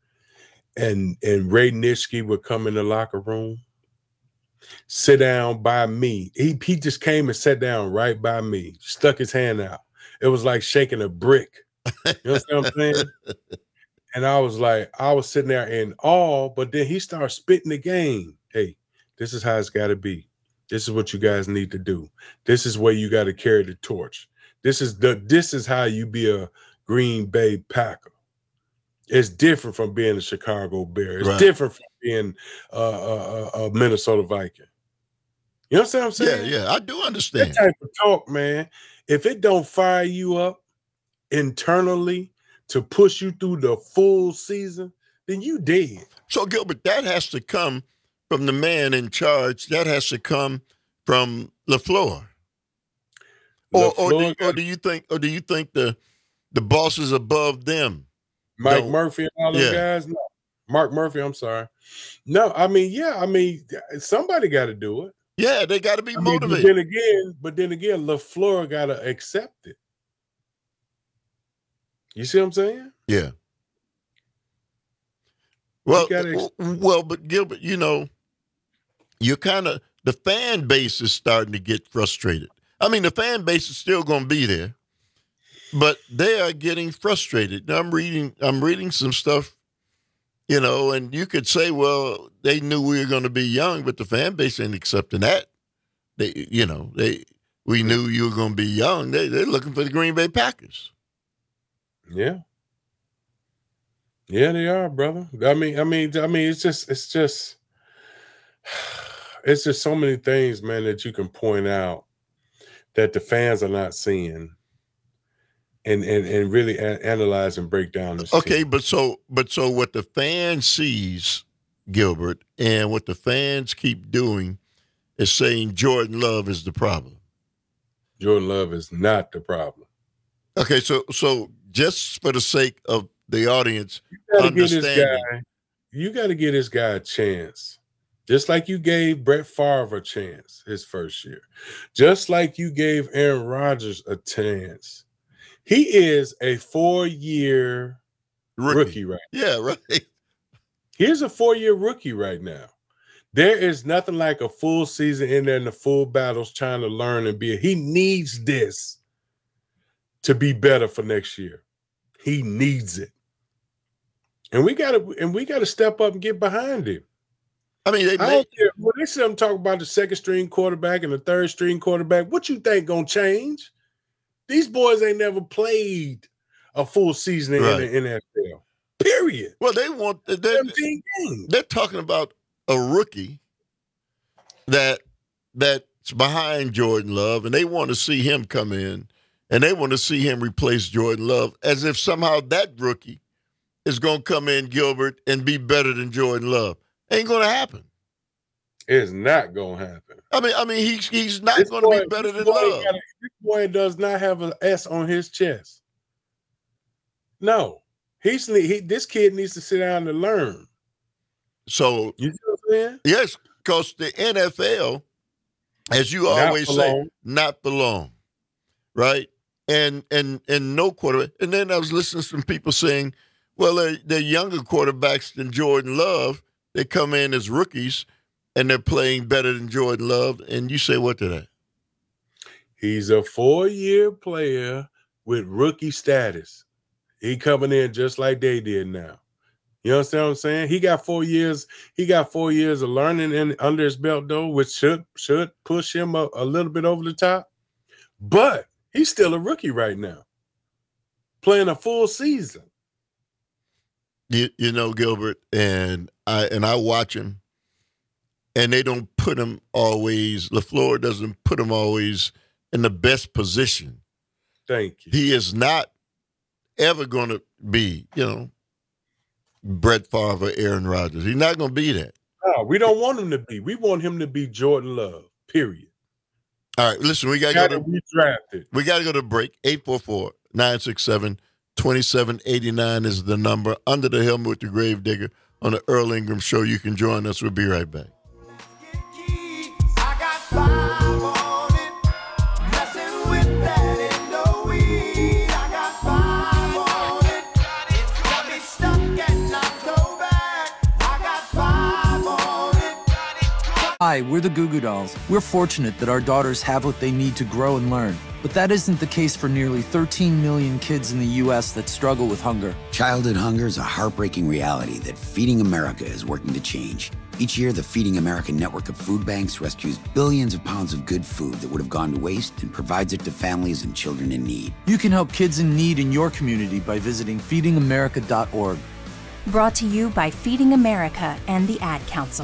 and and Ray Nitschke would come in the locker room, sit down by me. He he just came and sat down right by me, stuck his hand out. It was like shaking a brick. You know what I'm saying? And I was like, I was sitting there in awe, but then he started spitting the game. Hey, this is how it's got to be. This is what you guys need to do. This is where you got to carry the torch. This is the this is how you be a Green Bay Packer. It's different from being a Chicago Bear. It's Right. different from being a, a, a Minnesota Viking. You know what I'm Yeah, saying? yeah, I do That understand. type of talk, man. If it don't fire you up internally to push you through the full season, then you dead. So, Gilbert, that has to come from the man in charge. That has to come from LaFleur. Or, or, LaFleur do, or do you think, or do you think the the bosses above them? Mike don't- Murphy and all those Yeah. guys? No. Mark Murphy, I'm sorry. No, I mean, yeah, I mean, somebody got to do it. Yeah, they got to be I mean, but motivated. then again, but then again, LaFleur got to accept it. You see what I'm saying? Yeah. Well, gotta ex- w- well, but Gilbert, you know, you're kind of the fan base is starting to get frustrated. I mean, the fan base is still going to be there, but they are getting frustrated. Now, I'm reading, I'm reading some stuff, you know, and you could say, well, they knew we were going to be young, but the fan base ain't accepting that. They, you know, they we knew you were going to be young. They, they're looking for the Green Bay Packers. Yeah. Yeah, they are, brother. I mean, I mean, I mean, it's just, it's just, it's just so many things, man, that you can point out that the fans are not seeing. and and, and really a- analyze and break down this Okay, team. but so but so what the fan sees, Gilbert, and what the fans keep doing is saying Jordan Love is the problem. Jordan Love is not the problem. Okay, so so just for the sake of the audience You gotta give this understanding, guy, you got to give this guy a chance. Just like you gave Brett Favre a chance his first year. Just like you gave Aaron Rodgers a chance. He is a four-year rookie, rookie right now. yeah, right. He's a four-year rookie right now. There is nothing like a full season in there and the full battles trying to learn and be. He needs this to be better for next year. He needs it. And we gotta and we gotta step up and get behind him. I mean, they I don't care. When they see them talk about the second string quarterback and the third string quarterback, what you think gonna change? These boys ain't never played a full season in Right. the N F L. Period. Well, they want they're, they're talking about a rookie that that's behind Jordan Love, and they want to see him come in, and they want to see him replace Jordan Love, as if somehow that rookie is going to come in, Gilbert, and be better than Jordan Love. Ain't going to happen. It's not gonna happen. I mean, I mean, he's he's not This going to boy- be better this than boy Love. got a- This boy does not have an S on his chest. No, he's he. This kid needs to sit down and learn. So You see what I'm saying? yes, because the N F L, as you Not always say, belong. not belong, right? And and and no quarterback. And then I was listening to some people saying, well, they're, they're younger quarterbacks than Jordan Love. They come in as rookies, and they're playing better than Jordan Love. And you say what to that? He's a four-year player with rookie status. He coming in just like they did now. You understand what I'm saying? He got four years. He got four years of learning in under his belt, though, which should should push him a, a little bit over the top. But he's still a rookie right now, playing a full season. You, you know, Gilbert, and I and I watch him, and they don't put him always. LaFleur doesn't put him always in the best position. Thank you. He is not ever going to be, you know, Brett Favre or Aaron Rodgers. He's not going to be that. No, we don't want him to be. We want him to be Jordan Love. Period. All right, listen, we got to Got go to to be drafted. we got to go to break. eight four four, nine six seven, two seven eight nine is the number. Under the Helmet with the Gravedigger on the Earl Ingram Show. You can join us. We'll be right back. Hi, we're the Goo Goo Dolls. We're fortunate that our daughters have what they need to grow and learn. But that isn't the case for nearly thirteen million kids in the U S that struggle with hunger. Childhood hunger is a heartbreaking reality that Feeding America is working to change. Each year, the Feeding America network of food banks rescues billions of pounds of good food that would have gone to waste and provides it to families and children in need. You can help kids in need in your community by visiting feeding america dot org. Brought to you by Feeding America and the Ad Council.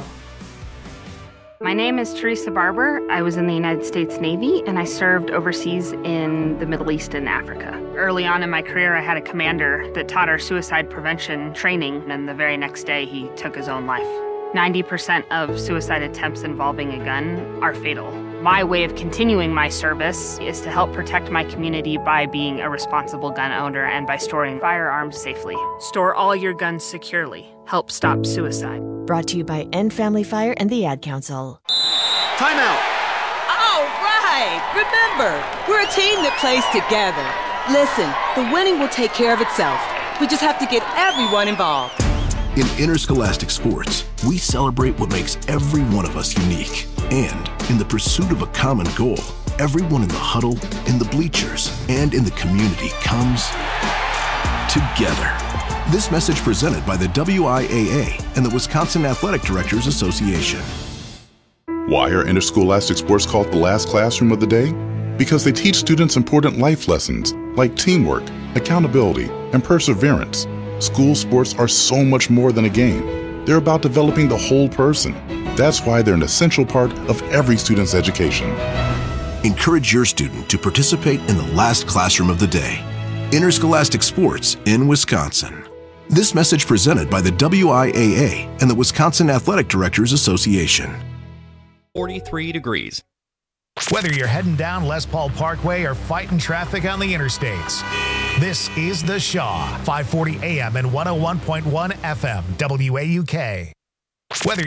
My name is Teresa Barber. I was in the United States Navy and I served overseas in the Middle East and Africa. Early on in my career, I had a commander that taught our suicide prevention training, and the very next day he took his own life. ninety percent of suicide attempts involving a gun are fatal. My way of continuing my service is to help protect my community by being a responsible gun owner and by storing firearms safely. Store all your guns securely. Help stop suicide. Brought to you by End Family Fire and the Ad Council. Time out. All right. Remember, we're a team that plays together. Listen, the winning will take care of itself. We just have to get everyone involved. In interscholastic sports, we celebrate what makes every one of us unique. And in the pursuit of a common goal, everyone in the huddle, in the bleachers, and in the community comes together. This message presented by the W I A A and the Wisconsin Athletic Directors Association. Why are interscholastic sports called the last classroom of the day? Because they teach students important life lessons like teamwork, accountability, and perseverance. School sports are so much more than a game. They're about developing the whole person. That's why they're an essential part of every student's education. Encourage your student to participate in the last classroom of the day. interscholastic sports in Wisconsin. This message presented by the W I A A and the Wisconsin Athletic Directors Association. forty-three degrees. Whether you're heading down Les Paul Parkway or fighting traffic on the interstates, this is The Shaw, five forty A M and one oh one point one F M, W A U K. Whether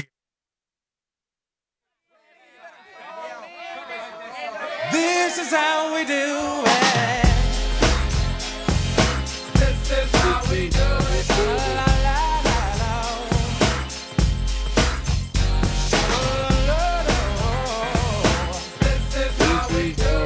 This is how we do it. This is how we do it. La, la, la, la. La, la, la. This is how we do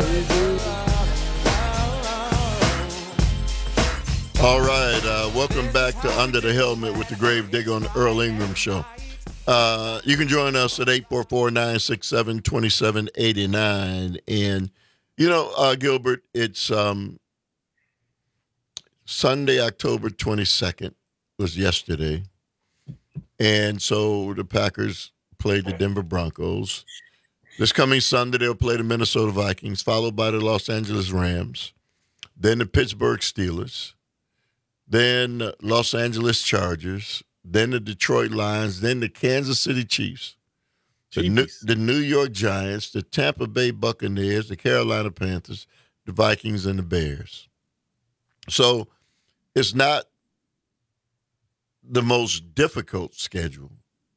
it. All right, uh, welcome back to Under the Helmet with the Grave Digger on the Earl Ingram Show. Uh, you can join us at eight four four, nine six seven, two seven eight nine. And, you know, uh, Gilbert, it's um, Sunday, October twenty-second was yesterday. And so the Packers played the Denver Broncos. This coming Sunday, they'll play the Minnesota Vikings, followed by the Los Angeles Rams, then the Pittsburgh Steelers, then Los Angeles Chargers, then the Detroit Lions, then the Kansas City Chiefs, the New, the New York Giants, the Tampa Bay Buccaneers, the Carolina Panthers, the Vikings, and the Bears. So it's not the most difficult schedule,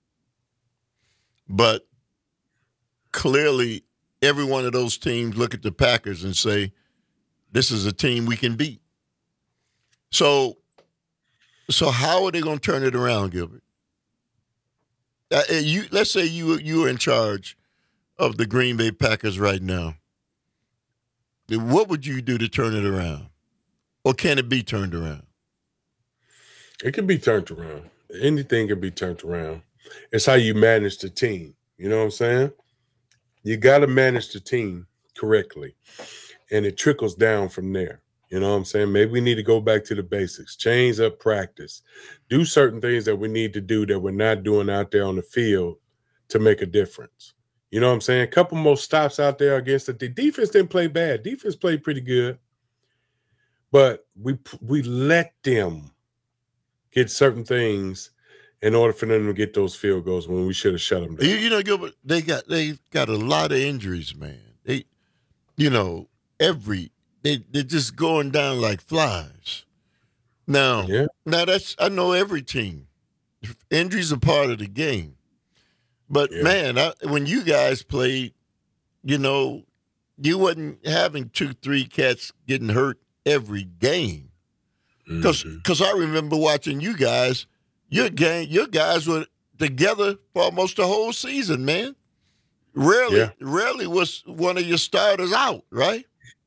but clearly every one of those teams look at the Packers and say, this is a team we can beat. So So how are they going to turn it around, Gilbert? Uh, you, let's say you you are in charge of the Green Bay Packers right now. What would you do to turn it around? Or can it be turned around? It can be turned around. Anything can be turned around. It's how you manage the team. You know what I'm saying? You got to manage the team correctly, and it trickles down from there. You know what I'm saying? Maybe we need to go back to the basics, change up practice, do certain things that we need to do that we're not doing out there on the field to make a difference. You know what I'm saying? A couple more stops out there against the, the defense didn't play bad. Defense played pretty good. But we we let them get certain things in order for them to get those field goals when we should have shut them down. You, you know, Gilbert, they got they got a lot of injuries, man. They, you know, every They, they're just going down like flies. Now, yeah. now that's I know every team. Injuries are part of the game. But, yeah. man, I, when you guys played, you know, you wasn't having two, three cats getting hurt every game. Because mm-hmm. I remember watching you guys, your game, your guys were together for almost the whole season, man. Rarely, yeah. rarely was one of your starters out, right?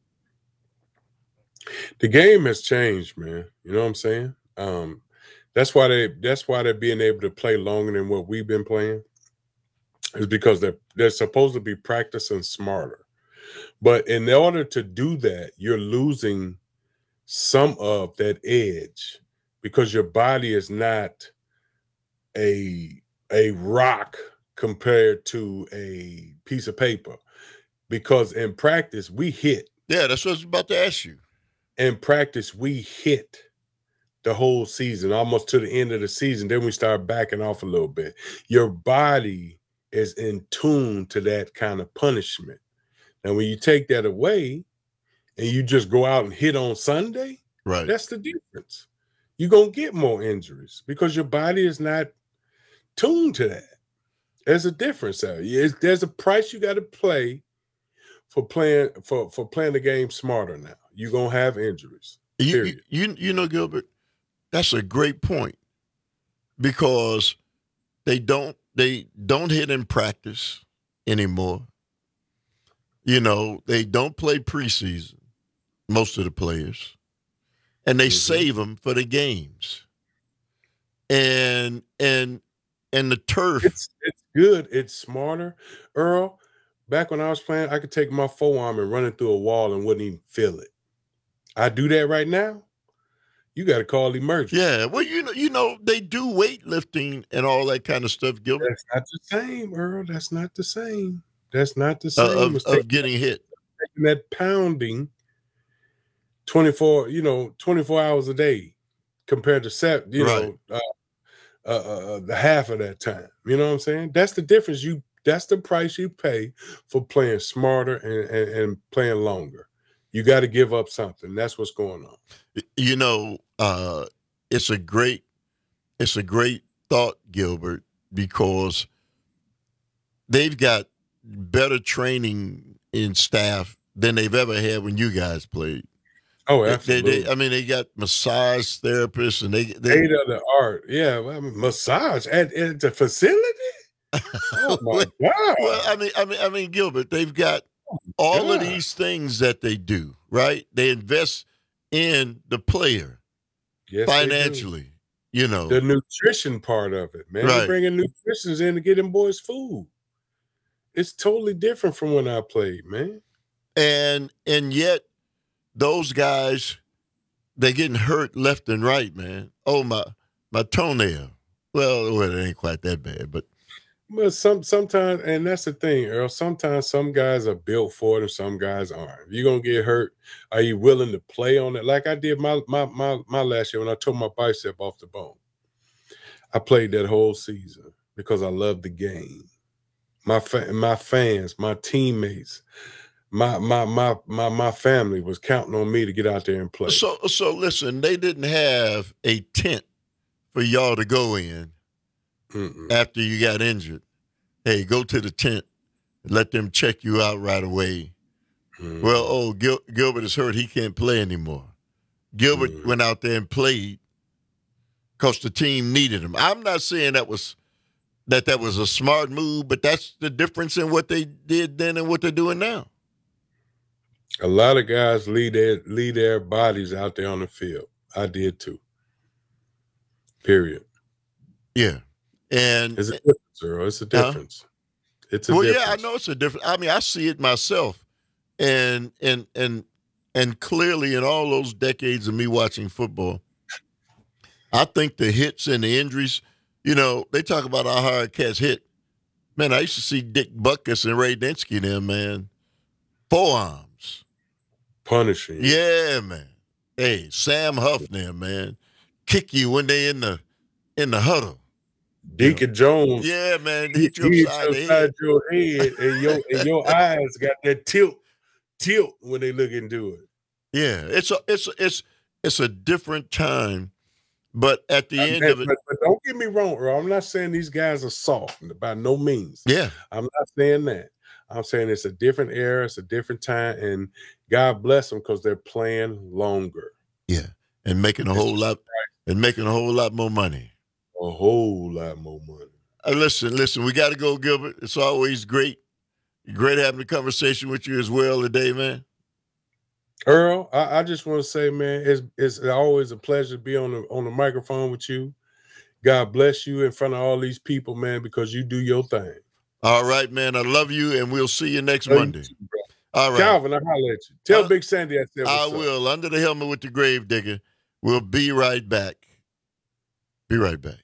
The game has changed, man. You know what I'm saying? Um, that's why they. That's why they're being able to play longer than what we've been playing. Is because they're they're supposed to be practicing smarter, but in order to do that, you're losing some of that edge because your body is not a a rock compared to a piece of paper. Because in practice we hit. Yeah, that's what I was about to ask you. In practice, we hit the whole season, almost to the end of the season. Then we start backing off a little bit. Your body is in tune to that kind of punishment. Now, when you take that away and you just go out and hit on Sunday, right? That's the difference. You're going to get more injuries because your body is not tuned to that. There's a difference there. There's a price you got to pay for playing for, for playing the game smarter now. You're going to have injuries. You, you, you, you know, Gilbert, that's a great point because they don't they don't hit in practice anymore. You know, they don't play preseason, most of the players, and they mm-hmm. save them for the games. And and and the turf. It's, it's good. It's smarter. Earl, back when I was playing, I could take my forearm and run it through a wall and wouldn't even feel it. I do that right now. You got to call emergency. Yeah, well, you know, you know, they do weightlifting and all that kind of stuff, Gilbert. That's not the same, Earl. That's not the same. That's not the same. Uh, of, of getting hit. Taking that pounding twenty-four, you know, twenty-four hours a day compared to seven, you Right. know, uh, uh, uh, the half of that time. You know what I'm saying? That's the difference. You that's the price you pay for playing smarter and, and, and playing longer. You got to give up something. That's what's going on. You know, uh, it's a great, it's a great thought, Gilbert, because they've got better training in staff than they've ever had when you guys played. Oh, They- absolutely. They, they, I mean, they got massage therapists, and they, they State of the art. Yeah, well, I mean, massage at, at the facility. Oh my God. Well, I mean, I mean, I mean, Gilbert, they've got all of God. these things that they do, right? They invest in the player Yes, they do. financially, you know. The nutrition part of it, man. Right. You're bringing nutritionists in to get them boys food. It's totally different from when I played, man. and and yet those guys, they're getting hurt left and right, man. Oh, my my toenail. Well, well, it ain't quite that bad, but But some sometimes, and that's the thing, Earl. Sometimes some guys are built for it, and some guys aren't. If you're gonna get hurt, are you willing to play on it? Like I did my my my my last year when I tore my bicep off the bone. I played that whole season because I love the game. My fa- my fans, my teammates, my my my my my family was counting on me to get out there and play. so so listen, they didn't have a tent for y'all to go in Mm-mm. after you got injured. Hey, go to the tent, let them check you out right away. Mm. Well, oh, Gil- Gilbert is hurt. He can't play anymore. Gilbert Mm. went out there and played because the team needed him. I'm not saying that was that that was a smart move, but that's the difference in what they did then and what they're doing now. A lot of guys leave their leave their bodies out there on the field. I did too. Period. Yeah. And It's a difference, Earl. It's a Huh? difference. It's a well, difference. yeah, I know it's a difference. I mean, I see it myself, and and and and clearly in all those decades of me watching football, I think the hits and the injuries. You know, they talk about how hard cats hit. Man, I used to see Dick Butkus and Ray Dinsky there, man. Forearms. Punishing. Yeah, man. Hey, Sam Huff there, man. Kick you when they in the in the huddle. Deacon Jones. Yeah, man. He Hit you hits upside the upside head. your head, and your and your eyes got that tilt, tilt when they look into it. Yeah, it's a it's a, it's it's a different time, but at the end And- of it, but, but don't get me wrong, Earl. I'm not saying these guys are soft by no means. yeah, I'm not saying that. I'm saying it's a different era, it's a different time, and God bless them because they're playing longer. yeah, and making a whole lot and making a whole lot more money. A whole lot more money. Uh, listen, listen, we got to go, Gilbert. It's always great, great having a conversation with you as well today, man. Earl, I, I just want to say, man, it's it's always a pleasure to be on the on the microphone with you. God bless you in front of all these people, man, because you do your thing. All right, man. I love you, and we'll see you next Love you Monday. too, bro. All right, Calvin, I'll holler at you. Tell Uh, Big Sandy I said I what's up. will. Under the helmet with the grave digger. We'll be right back. Be right back.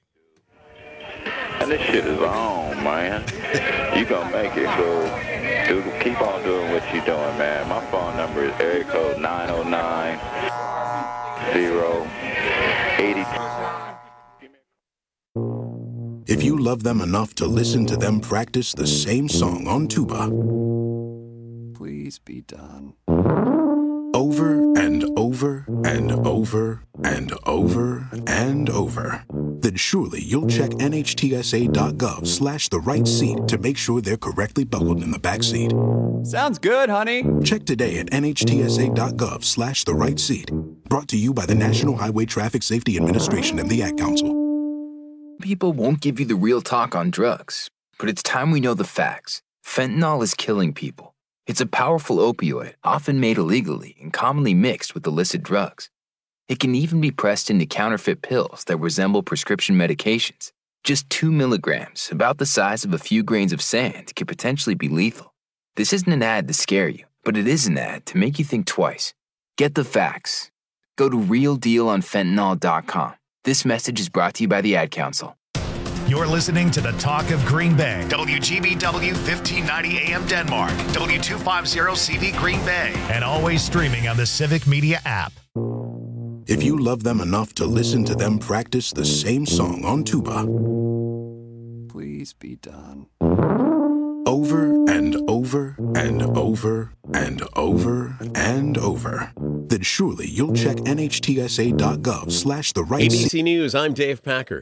And this shit is on, man. You gonna make it, so do, keep on doing what you're doing, man. My phone number is area code nine oh nine, zero, eighty-two. If you love them enough to listen to them practice the same song on tuba Please be done. over and over and over and over and over, then surely you'll check nhtsa.gov slash the right seat to make sure they're correctly buckled in the back seat. Sounds good, honey. Check today at nhtsa.gov slash the right seat. Brought to you by the National Highway Traffic Safety Administration and the Ad Council. People won't give you the real talk on drugs, but it's time we know the facts. Fentanyl is killing people. It's a powerful opioid, often made illegally and commonly mixed with illicit drugs. It can even be pressed into counterfeit pills that resemble prescription medications. Just two milligrams, about the size of a few grains of sand, could potentially be lethal. This isn't an ad to scare you, but it is an ad to make you think twice. Get the facts. Go to real deal on fentanyl dot com. This message is brought to you by the Ad Council. You're listening to the Talk of Green Bay. W G B W fifteen ninety A M Denmark. W two fifty C V Green Bay. And always streaming on the Civic Media app. If you love them enough to listen to them practice the same song on tuba, please be done. Over and over and over and over and over, then surely you'll check N H T S A dot gov slash the right A B C News, I'm Dave Packer.